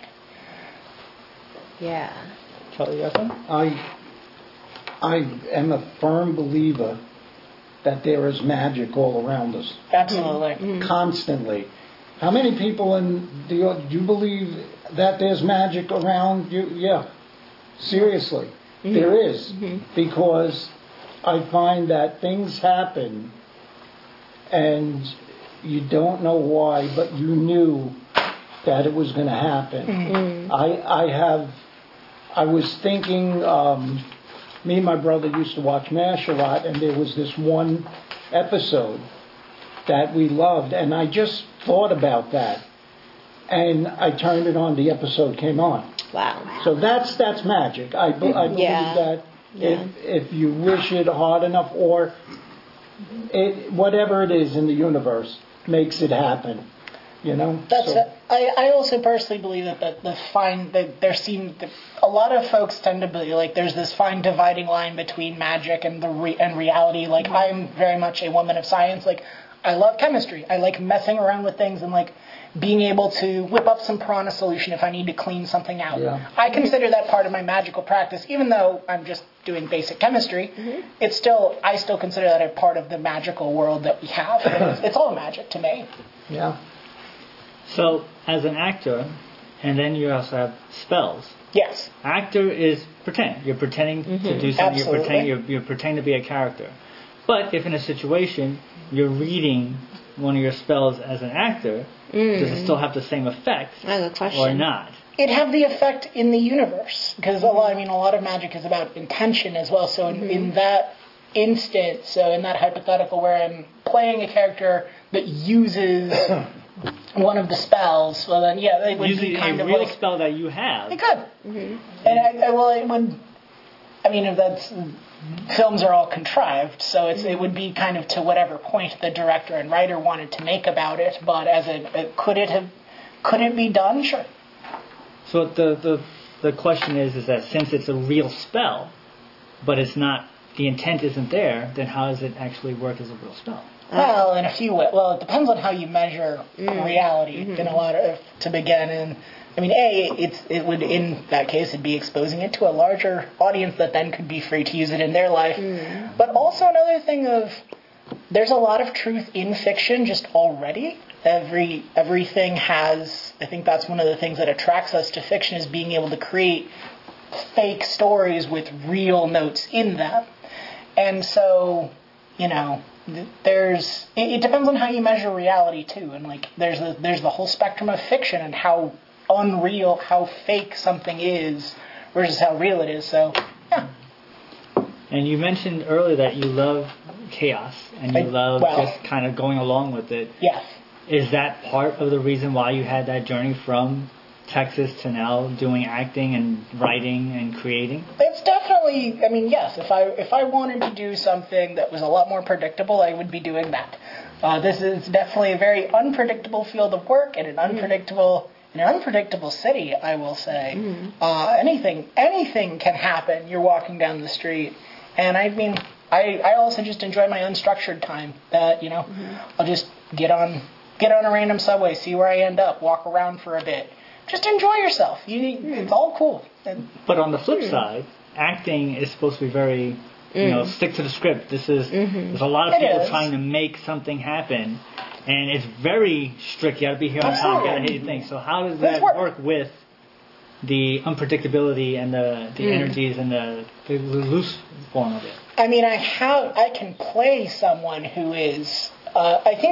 Yeah. Charlie, you have I am a firm believer that there is magic all around us. Absolutely. Constantly. How many people do you believe that there's magic around you? Yeah. Seriously. There is. Because I find that things happen and you don't know why, but you knew that it was going to happen. I was thinking, me and my brother used to watch MASH a lot, and there was this one episode that we loved, and I just thought about that. And I turned it on, the episode came on. Wow. So that's magic. I believe that if you wish it hard enough, or whatever it is in the universe makes it happen. I also personally believe that a lot of folks tend to believe like there's this fine dividing line between magic and and reality. Like I'm very much a woman of science. Like I love chemistry. I like messing around with things and like being able to whip up some piranha solution if I need to clean something out. Yeah. I consider that part of my magical practice, even though I'm just doing basic chemistry. I still consider that a part of the magical world that we have. It's all magic to me. Yeah. So, as an actor, and then you also have spells. Yes. Actor is pretend. You're pretending to do something. Absolutely. You're pretending to be a character. But if in a situation you're reading one of your spells as an actor, does it still have the same effect or not? It have the effect in the universe because a lot of magic is about intention as well. So in that instance, so in that hypothetical where I'm playing a character that uses one of the spells, well then it would be kind a of real like spell that you have. It could, and it would. If that's films are all contrived, so it would be kind of to whatever point the director and writer wanted to make about it. But could it be done? Sure. So the question is that since it's a real spell, but it's not, the intent isn't there, then how does it actually work as a real spell? Well, in a few ways. Well, it depends on how you measure reality in a lot of to begin. And it would in that case it'd be exposing it to a larger audience that then could be free to use it in their life. But also another thing of there's a lot of truth in fiction just already. Everything has. I think that's one of the things that attracts us to fiction is being able to create fake stories with real notes in them. And so, it depends on how you measure reality too, and there's the whole spectrum of fiction and how unreal, how fake something is versus how real it is. So, yeah. And you mentioned earlier that you love chaos and you love just kind of going along with it. Yes. Is that part of the reason why you had that journey from Texas to now doing acting and writing and creating? It's definitely, I mean, yes. If I wanted to do something that was a lot more predictable, I would be doing that. This is definitely a very unpredictable field of work and an unpredictable city, I will say. Anything can happen. You're walking down the street, and I mean, I also just enjoy my unstructured time. That I'll just get on a random subway, see where I end up, walk around for a bit. Just enjoy yourself. It's all cool. But on the flip side, acting is supposed to be very, stick to the script. There's a lot of people trying to make something happen, and it's very strict. You got to be here on time. You got to hit your thing. So how does that work with the unpredictability and the energies and the loose form of it? I mean, I can play someone who is. I think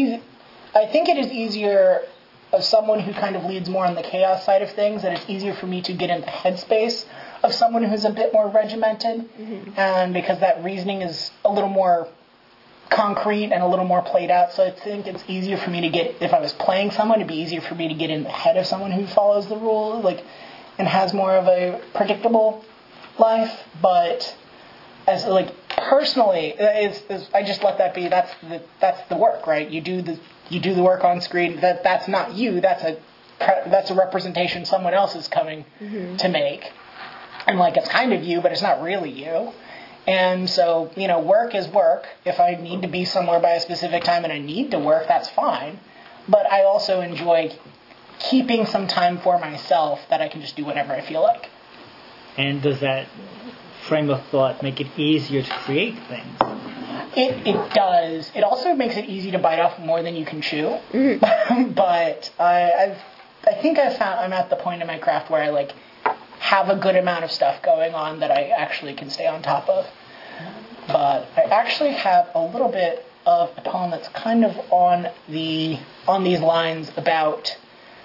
it is easier of someone who kind of leads more on the chaos side of things, that it's easier for me to get in the headspace of someone who's a bit more regimented, and because that reasoning is a little more concrete and a little more played out, so I think it's easier for me to get, if I was playing someone, it'd be easier for me to get in the head of someone who follows the rules, and has more of a predictable life, but as personally, I just let that be. That's the work, right? You do the work on screen. That's not you. That's a representation someone else is coming to make, and it's kind of you, but it's not really you. And so work is work. If I need to be somewhere by a specific time and I need to work, that's fine. But I also enjoy keeping some time for myself that I can just do whatever I feel like. And does that frame of thought make it easier to create things? It does. It also makes it easy to bite off more than you can chew. But I think I'm at the point in my craft where I have a good amount of stuff going on that I actually can stay on top of. But I actually have a little bit of a poem that's kind of on these lines about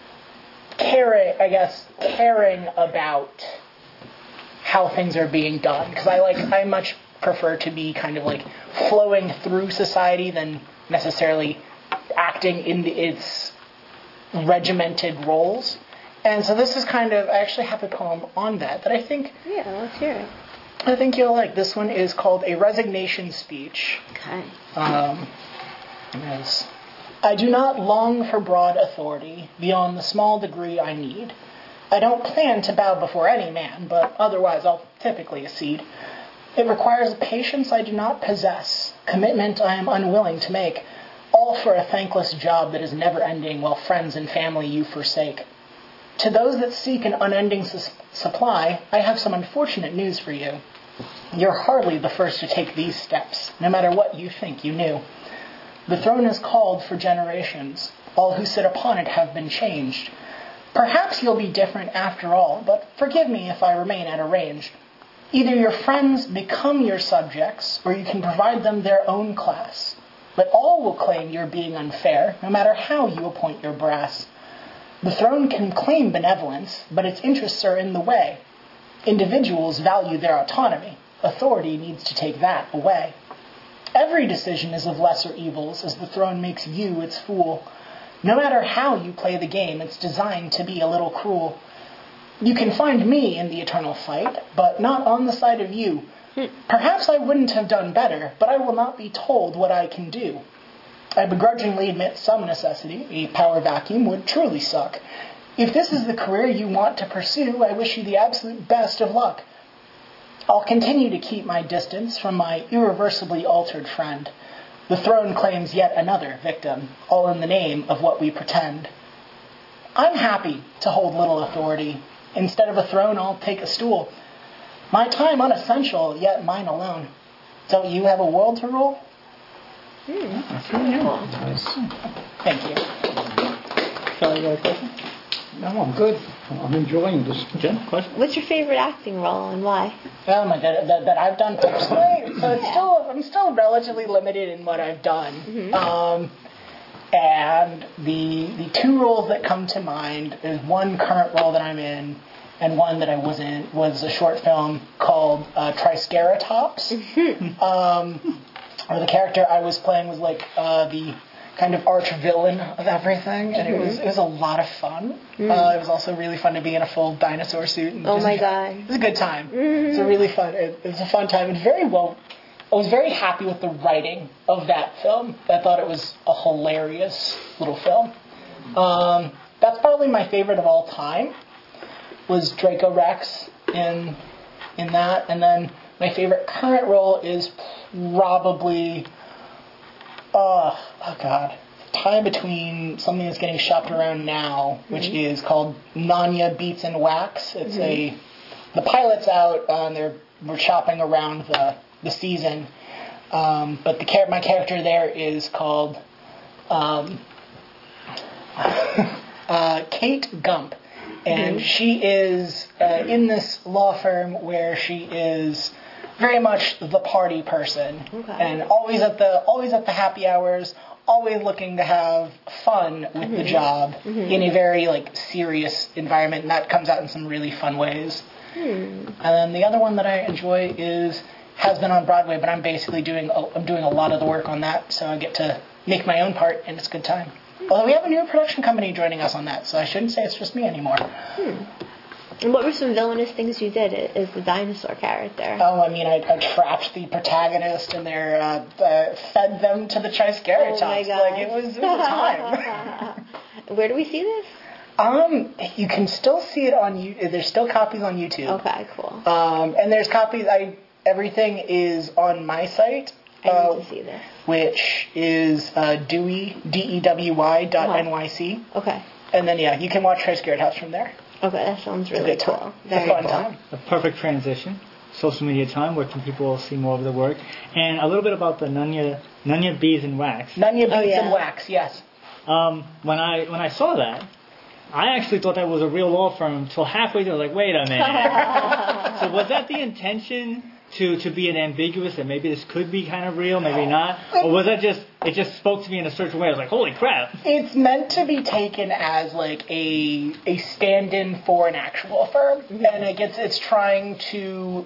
caring about how things are being done, because I much prefer to be kind of flowing through society than necessarily acting in its regimented roles. And so this is I actually have a poem on that I think... Yeah, let's hear it. I think you'll like. This one is called A Resignation Speech. Okay. Yes. I do not long for broad authority beyond the small degree I need. I don't plan to bow before any man, but otherwise I'll typically accede. It requires patience I do not possess, commitment I am unwilling to make, all for a thankless job that is never ending while friends and family you forsake. To those that seek an unending supply, I have some unfortunate news for you. You're hardly the first to take these steps, no matter what you think you knew. The throne is called for generations. All who sit upon it have been changed. Perhaps you'll be different after all, but forgive me if I remain at a range. Either your friends become your subjects, or you can provide them their own class. But all will claim you're being unfair, no matter how you appoint your brass. The throne can claim benevolence, but its interests are in the way. Individuals value their autonomy. Authority needs to take that away. Every decision is of lesser evils, as the throne makes you its fool. No matter how you play the game, it's designed to be a little cruel. You can find me in the eternal fight, but not on the side of you. Perhaps I wouldn't have done better, but I will not be told what I can do. I begrudgingly admit some necessity. A power vacuum would truly suck. If this is the career you want to pursue, I wish you the absolute best of luck. I'll continue to keep my distance from my irreversibly altered friend. The throne claims yet another victim, all in the name of what we pretend. I'm happy to hold little authority. Instead of a throne, I'll take a stool. My time unessential, yet mine alone. Don't you have a world to rule? That's really cool. Nice. Thank you. Sorry, you got a question? No, I'm good. I'm enjoying this. Jen, question? What's your favorite acting role and why? Oh my God, that I've done personally. So I'm still relatively limited in what I've done. And the two roles that come to mind is one current role that I'm in, and one that I was in was a short film called Triceratops. Where the character I was playing was like the kind of arch villain of everything, and it was a lot of fun. It was also really fun to be in a full dinosaur suit. And God. It was a good time. It was a really fun. It was a fun time, and I was very happy with the writing of that film. I thought it was a hilarious little film. That's probably my favorite of all time. Was Draco Rex in that, and then my favorite current role is probably time between something that's getting shopped around now, which is called Nanya Beats and Wax. It's the pilot's out, and we're shopping around the season, but my character there is called Kate Gump. And she is in this law firm where she is very much the party person, and always at the happy hours, always looking to have fun with the job in a very serious environment, and that comes out in some really fun ways. And then the other one that I enjoy has been on Broadway, but I'm basically doing a lot of the work on that, so I get to make my own part, and it's a good time. Although we have a new production company joining us on that, so I shouldn't say it's just me anymore. And what were some villainous things you did as the dinosaur character? Oh, I trapped the protagonist and fed them to the Triceratops. Oh my God. It was a time. Where do we see this? You can still see it on YouTube. There's still copies on YouTube. Okay, cool. And there's copies. Everything is on my site. I need to see this. Which is DEWY.NYC. Okay. And then, you can watch Triceratops from there. Okay, that sounds really cool. Very fun time. A perfect transition. Social media time. Where can people see more of the work? And a little bit about the Nanya Beads and Wax. Nanya Beads and Wax, yes. When I saw that, I actually thought that was a real law firm until halfway through. I was like, wait a minute. So was that the intention? To be an ambiguous that maybe this could be kind of real, maybe not? Or was that it just spoke to me in a certain way? I was like, holy crap. It's meant to be taken as a stand-in for an actual firm. And it's trying to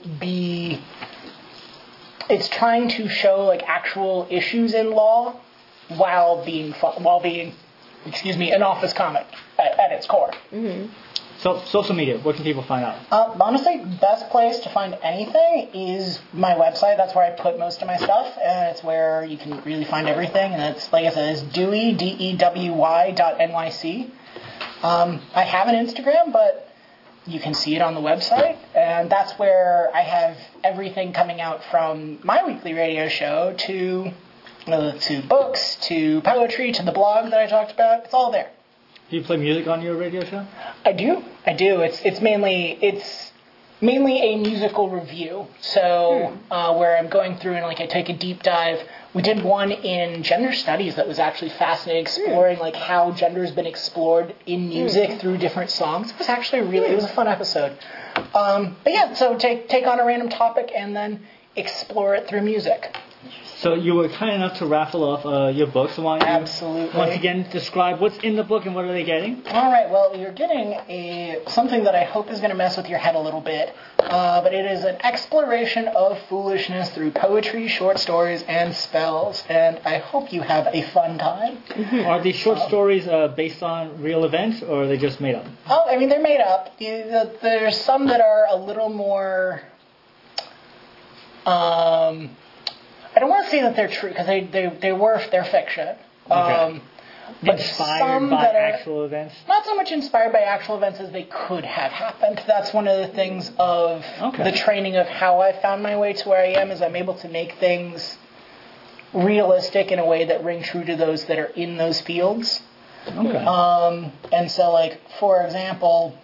show actual issues in law while being an office comic at its core. So, social media, what can people find out? Honestly, best place to find anything is my website. That's where I put most of my stuff, and it's where you can really find everything. And it's, like I said, it's Dewey, DEWY.NYC. I have an Instagram, but you can see it on the website, and that's where I have everything coming out from my weekly radio show to books, to poetry, to the blog that I talked about. It's all there. Do you play music on your radio show? I do. It's mainly a musical review. So where I'm going through and I take a deep dive. We did one in gender studies that was actually fascinating, exploring how gender has been explored in music through different songs. It was actually it was a fun episode. So take on a random topic and then explore it through music. So you were kind enough to raffle off your books. So why don't you once again describe what's in the book and what are they getting? All right. Well, you're getting something that I hope is going to mess with your head a little bit. But it is an exploration of foolishness through poetry, short stories, and spells. And I hope you have a fun time. Are these short stories based on real events, or are they just made up? Oh, they're made up. There's some that are a little more... I don't want to say that they're true because they're fiction. Okay. But inspired by actual events? Not so much inspired by actual events as they could have happened. That's one of the things of the training of how I found my way to where I am, is I'm able to make things realistic in a way that ring true to those that are in those fields. Okay. And so, for example,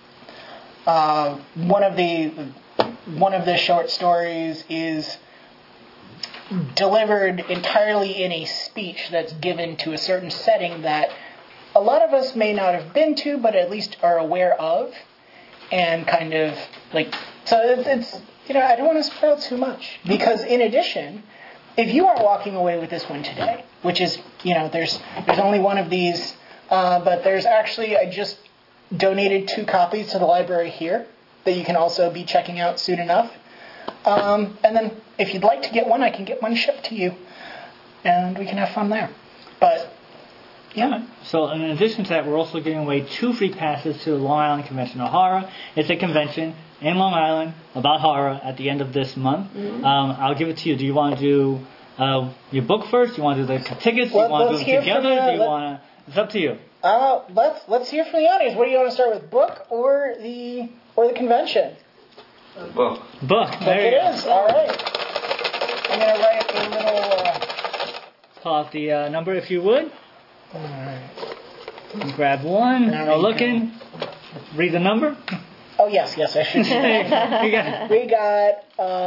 one of the short stories is delivered entirely in a speech that's given to a certain setting that a lot of us may not have been to, but at least are aware of, and kind of so it's I don't want to spoil too much, because in addition, if you are walking away with this one today, which is there's only one of these, but there's actually I just donated 2 copies to the library here that you can also be checking out soon enough. And then if you'd like to get one, I can get one shipped to you. And we can have fun there. But, yeah. So in addition to that, we're also giving away 2 free passes to the Long Island Convention of Horror. It's a convention in Long Island about horror at the end of this month. Mm-hmm. I'll give it to you. Do you want to do your book first? Do you want to do the tickets? Do you want to do them together? Do you want to... It's up to you. Let's hear from the audience. What do you want to start with, book or the convention? Book. Book it is. All right. I'm going to write a little... Call out the number if you would. All right. Grab one. No looking. Read the number. Oh, yes, I should. We got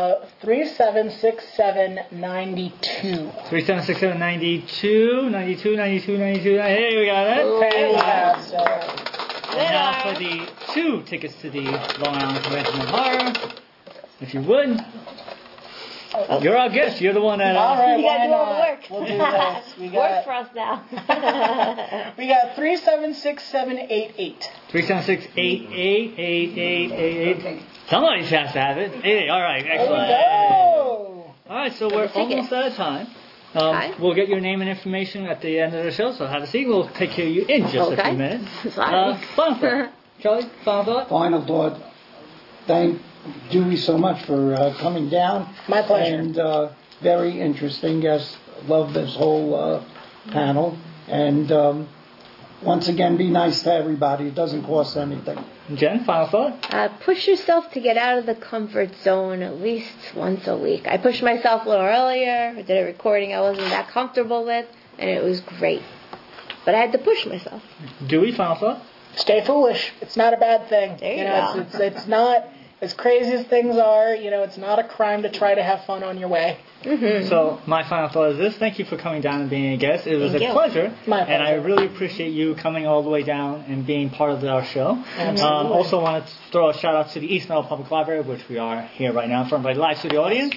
376792. 376792. 92. Hey, we got it. And now for the 2 tickets to the Long Island Convention of Horror, if you would. You're our guest. You're the one that... All right, you got to do all the work. We'll do this. Work for us now. We got 376788. 37688888. Somebody has to have it. Hey, all right, excellent. All right, so we're almost out of time. We'll get your name and information at the end of the show, so have a seat. We'll take care of you in just a few minutes. Final thought. Charlie, final thought? Final thought. Thank Dewey so much for coming down. My pleasure. And very interesting guest. Love this whole panel. And once again, be nice to everybody. It doesn't cost anything. Jen, final thought? Push yourself to get out of the comfort zone at least once a week. I pushed myself a little earlier. I did a recording I wasn't that comfortable with, and it was great. But I had to push myself. Dewey, final thought? Stay foolish. It's not a bad thing. There you go. It's not... As crazy as things are, it's not a crime to try to have fun on your way. Mm-hmm. So my final thought is this. Thank you for coming down and being a guest. It was a pleasure. My pleasure. And I really appreciate you coming all the way down and being part of our show. Absolutely. Also want to throw a shout out to the East Meadow Public Library, which we are here right now in front of a live studio audience.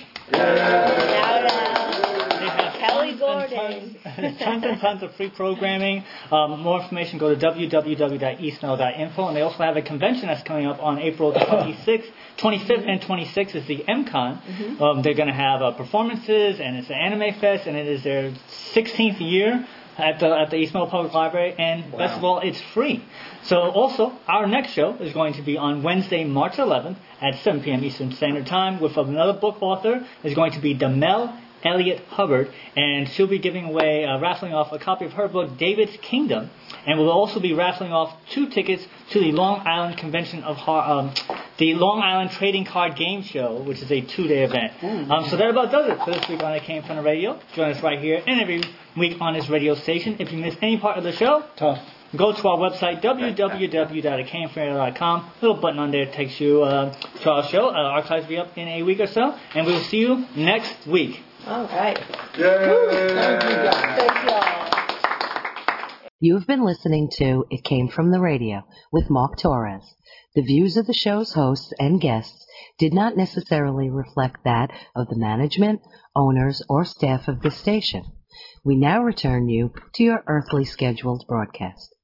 Kelly Gordon. Tons and tons of free programming. More information, go to www.eastmeadow.info. And they also have a convention that's coming up on April 25th and 26th is the MCon. Mm-hmm. They're going to have performances, and it's an anime fest, and it is their 16th year at the East Meadow Public Library, and best of all, it's free. So also, our next show is going to be on Wednesday, March 11th at 7 p.m. Eastern Standard Time with another book author. Is going to be Damel Elliott Hubbard, and she'll be giving away, raffling off a copy of her book, David's Kingdom, and we'll also be raffling off 2 tickets to the Long Island Convention of the Long Island Trading Card Game Show, which is a 2-day event. So that about does it for this week on It Came From the Radio. Join us right here and every week on this radio station. If you miss any part of the show, go to our website, www.itcamefromradio.com. Little button on there takes you to our show. Archives will be up in a week or so, and we'll see you next week. All right. Thank you all. You've been listening to It Came From the Radio with Mark Torres. The views of the show's hosts and guests did not necessarily reflect that of the management, owners, or staff of this station. We now return you to your earthly scheduled broadcast.